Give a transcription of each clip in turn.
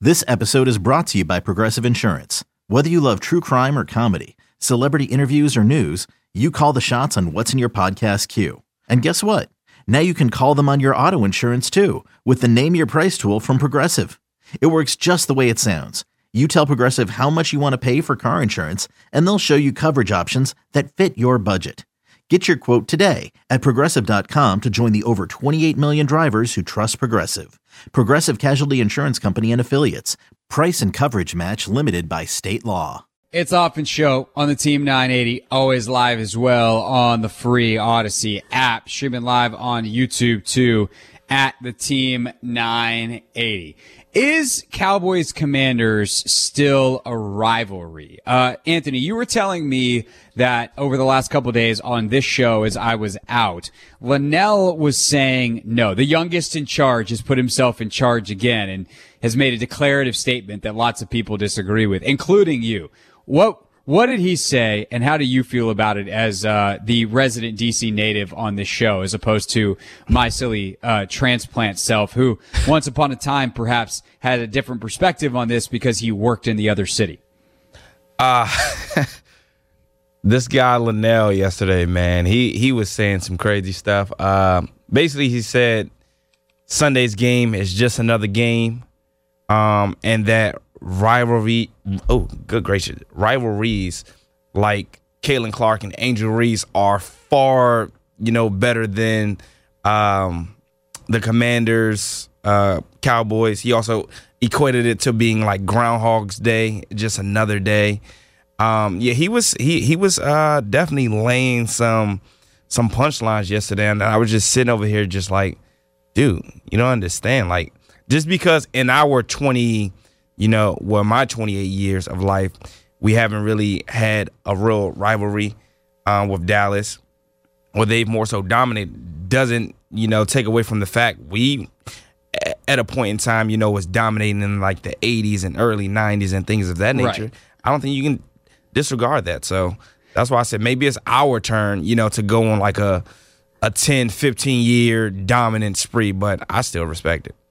This episode is brought to you by Progressive Insurance. Whether you love true crime or comedy, celebrity interviews or news, you call the shots on what's in your podcast queue. And guess what? Now you can call them on your auto insurance too with the Name Your Price tool from Progressive. It works just the way it sounds. You tell Progressive how much you want to pay for car insurance, and they'll show you coverage options that fit your budget. Get your quote today at Progressive.com to join the over 28 million drivers who trust Progressive. Progressive Casualty Insurance Company and Affiliates. Price and coverage match limited by state law. It's Often Show on the Team 980, always live as well on the free Odyssey app, streaming live on YouTube too at the Team 980. Is Cowboys Commanders still a rivalry? Anthony, you were telling me that over the last couple of days on this show as I was out, Linnell was saying no. The youngest in charge has put himself in charge again and has made a declarative statement that lots of people disagree with, including you. What did he say, and how do you feel about it as the resident DC native on this show, as opposed to my silly transplant self, who once upon a time perhaps had a different perspective on this because he worked in the other city? This guy Linnell yesterday, man, he was saying some crazy stuff. Basically, he said Sunday's game is just another game, and that rivalries like Caitlin Clark and Angel Reese are far, better than the Commanders, Cowboys. He also equated it to being like Groundhog's Day, just another day. He was definitely laying some punchlines yesterday, and I was just sitting over here just like, dude, you don't understand. Like, just because in our my 28 years of life, we haven't really had a real rivalry with Dallas, or they've more so dominated, doesn't, take away from the fact we, at a point in time, was dominating in like the 80s and early 90s and things of that nature. Right. I don't think you can disregard that. So that's why I said maybe it's our turn, to go on like a 10, 15-year dominant spree, but I still respect it.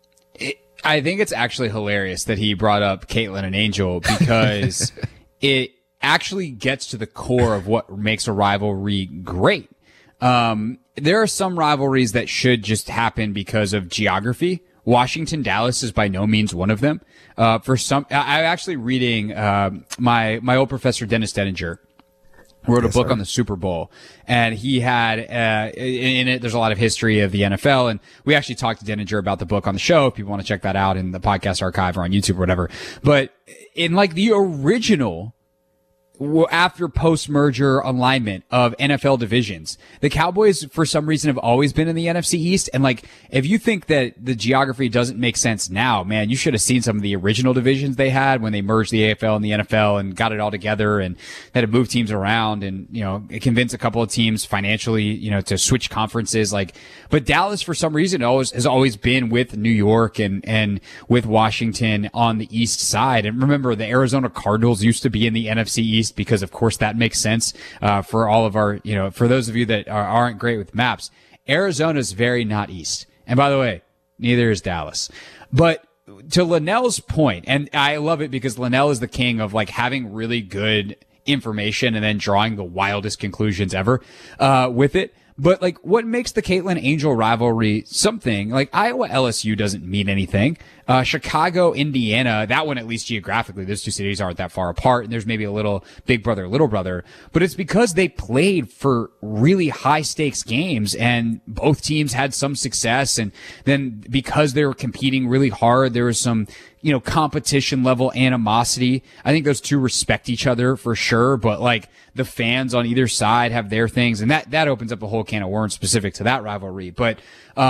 I think it's actually hilarious that he brought up Caitlin and Angel, because it actually gets to the core of what makes a rivalry great. There are some rivalries that should just happen because of geography. Washington-Dallas is by no means one of them. I'm actually reading my old professor, Dennis Denninger, wrote a book on the Super Bowl, and he had in it, there's a lot of history of the NFL, and we actually talked to Denninger about the book on the show if people want to check that out in the podcast archive or on YouTube or whatever. But in like the original, after post-merger alignment of NFL divisions, the Cowboys, for some reason, have always been in the NFC East. And like, if you think that the geography doesn't make sense now, man, you should have seen some of the original divisions they had when they merged the AFL and the NFL and got it all together, and had to move teams around and, convince a couple of teams financially, to switch conferences. But Dallas, for some reason, has always been with New York and with Washington on the East side. And remember, the Arizona Cardinals used to be in the NFC East, because of course that makes sense for all of our, for those of you that aren't great with maps. Arizona's very not East. And by the way, neither is Dallas. But to Linnell's point, and I love it because Linnell is the king of like having really good information and then drawing the wildest conclusions ever with it. But like, what makes the Caitlin Angel rivalry something? Like, Iowa LSU doesn't mean anything. Chicago, Indiana, that one, at least geographically, those two cities aren't that far apart, and there's maybe a little big brother, little brother, but it's because they played for really high stakes games, and both teams had some success. And then because they were competing really hard, there was some, competition level animosity. I think those two respect each other for sure, but like, the fans on either side have their things, and that opens up a whole can of worms specific to that rivalry. But,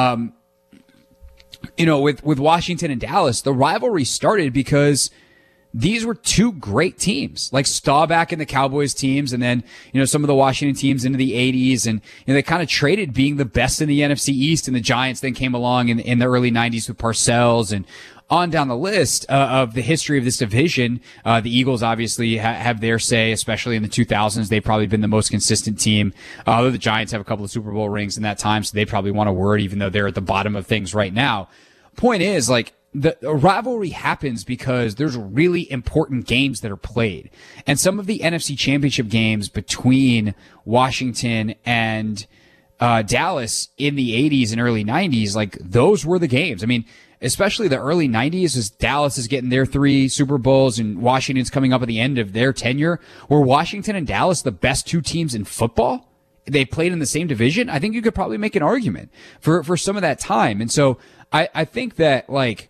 with Washington and Dallas, the rivalry started because these were two great teams, like Staubach and the Cowboys teams, and then, some of the Washington teams into the 80s, and they kind of traded being the best in the NFC East, and the Giants then came along in the early 90s with Parcells and on down the list of the history of this division. The Eagles obviously have their say, especially in the 2000s. They've probably been the most consistent team. Although the Giants have a couple of Super Bowl rings in that time, so they probably want a word, even though they're at the bottom of things right now. Point is, like, the rivalry happens because there's really important games that are played. And some of the NFC Championship games between Washington and Dallas in the 80s and early 90s, like those were the games. I mean, especially the early 90s as Dallas is getting their 3 Super Bowls and Washington's coming up at the end of their tenure. Were Washington and Dallas the best 2 teams in football? They played in the same division. I think you could probably make an argument for some of that time. And so I think that, like,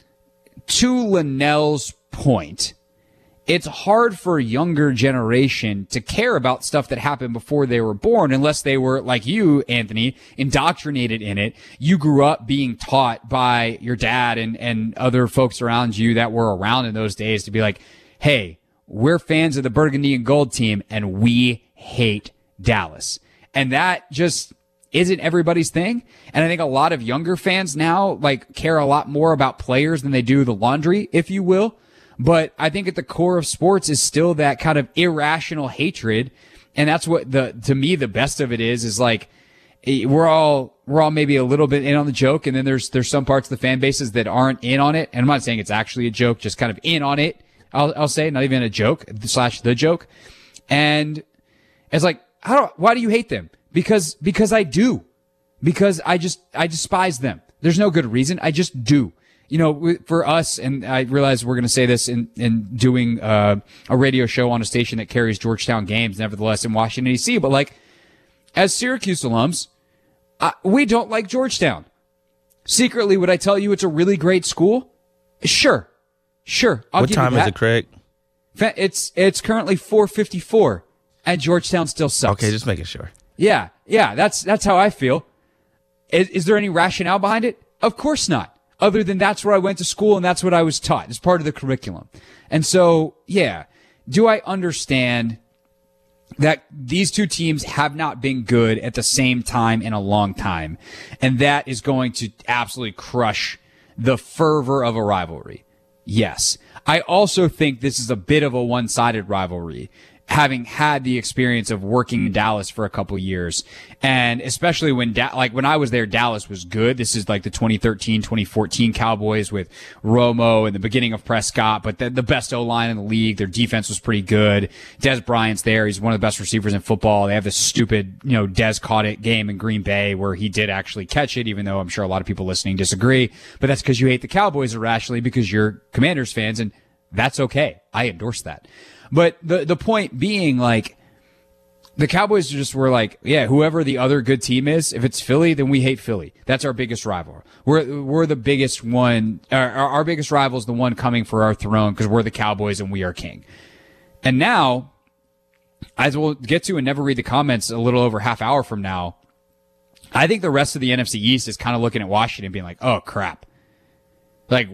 to Linnell's point, it's hard for a younger generation to care about stuff that happened before they were born unless they were, like you, Anthony, indoctrinated in it. You grew up being taught by your dad and other folks around you that were around in those days to be like, hey, we're fans of the burgundy and gold team and we hate Dallas. And that just isn't everybody's thing. And I think a lot of younger fans now, like, care a lot more about players than they do the laundry, if you will. But I think at the core of sports is still that kind of irrational hatred. And that's what to me, the best of it is like, we're all maybe a little bit in on the joke. And then there's some parts of the fan bases that aren't in on it. And I'm not saying it's actually a joke, just kind of in on it. I'll say not even a joke / the joke. And it's like, why do you hate them? Because I do. Because I despise them. There's no good reason. I just do. You know, for us, and I realize we're going to say this in doing a radio show on a station that carries Georgetown games, nevertheless, in Washington, D.C., but like, as Syracuse alums, we don't like Georgetown. Secretly, would I tell you it's a really great school? Sure. What time is it, Craig? It's currently 4:54, and Georgetown still sucks. Okay, just making sure. Yeah, that's how I feel. Is there any rationale behind it? Of course not. Other than that's where I went to school and that's what I was taught. It's part of the curriculum. And so, yeah, do I understand that these 2 teams have not been good at the same time in a long time? And that is going to absolutely crush the fervor of a rivalry. Yes. I also think this is a bit of a one-sided rivalry, having had the experience of working in Dallas for a couple years. And especially when I was there, Dallas was good. This is like the 2013, 2014 Cowboys with Romo and the beginning of Prescott, but the best O-line in the league. Their defense was pretty good. Dez Bryant's there. He's one of the best receivers in football. They have this stupid, Dez caught it game in Green Bay where he did actually catch it, even though I'm sure a lot of people listening disagree. But that's because you hate the Cowboys irrationally because you're Commanders fans, and that's okay. I endorse that. But the point being, like, the Cowboys just were like, yeah, whoever the other good team is, if it's Philly, then we hate Philly. That's our biggest rival. We're the biggest one. Our biggest rival is the one coming for our throne because we're the Cowboys and we are king. And now, as we'll get to and never read the comments a little over half hour from now, I think the rest of the NFC East is kind of looking at Washington being like, oh, crap. Like,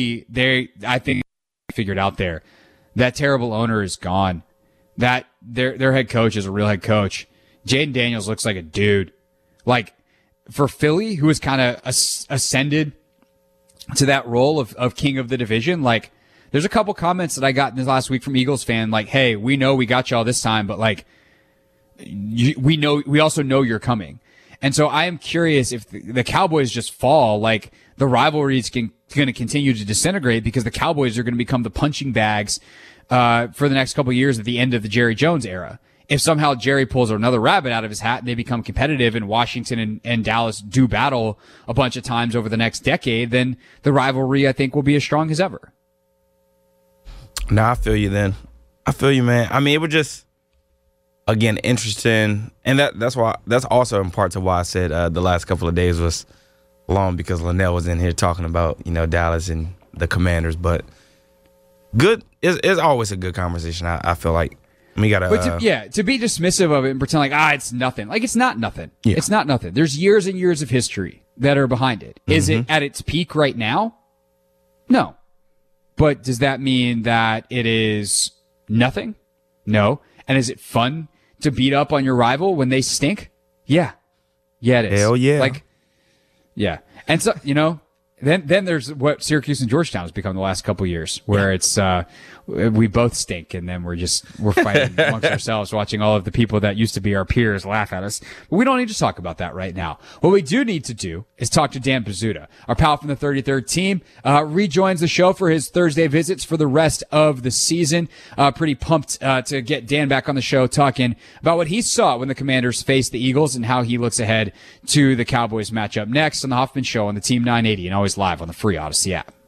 I think figured out there. That terrible owner is gone. That their head coach is a real head coach. Jaden Daniels looks like a dude. Like, for Philly, who has kind of ascended to that role of king of the division, like, there's a couple comments that I got this last week from Eagles fan, like, hey, we know we got y'all this time, but like, we also know you're coming. And so I am curious if the Cowboys just fall, like, the rivalry is going to continue to disintegrate because the Cowboys are going to become the punching bags for the next couple of years at the end of the Jerry Jones era. If somehow Jerry pulls another rabbit out of his hat and they become competitive and Washington and Dallas do battle a bunch of times over the next decade, then the rivalry, I think, will be as strong as ever. No, I feel you then. I feel you, man. I mean, it was just, again, interesting. And that's also in part to why I said the last couple of days was long, because Linnell was in here talking about, Dallas and the Commanders. But good, it's always a good conversation, I feel like. We gotta, to be dismissive of it and pretend like, it's nothing. Like, it's not nothing. Yeah. It's not nothing. There's years and years of history that are behind it. Is it at its peak right now? No. But does that mean that it is nothing? No. And is it fun to beat up on your rival when they stink? Yeah. Yeah, it is. Hell yeah. Like, yeah. And so, Then there's what Syracuse and Georgetown has become the last couple of years, where it's we both stink, and then we're fighting amongst ourselves, watching all of the people that used to be our peers laugh at us. But we don't need to talk about that right now. What we do need to do is talk to Dan Pizzuta, our pal from the 33rd team. Rejoins the show for his Thursday visits for the rest of the season. Pretty pumped to get Dan back on the show, talking about what he saw when the Commanders faced the Eagles and how he looks ahead to the Cowboys matchup next on the Hoffman Show on the Team 980 and always live on the free Odyssey app.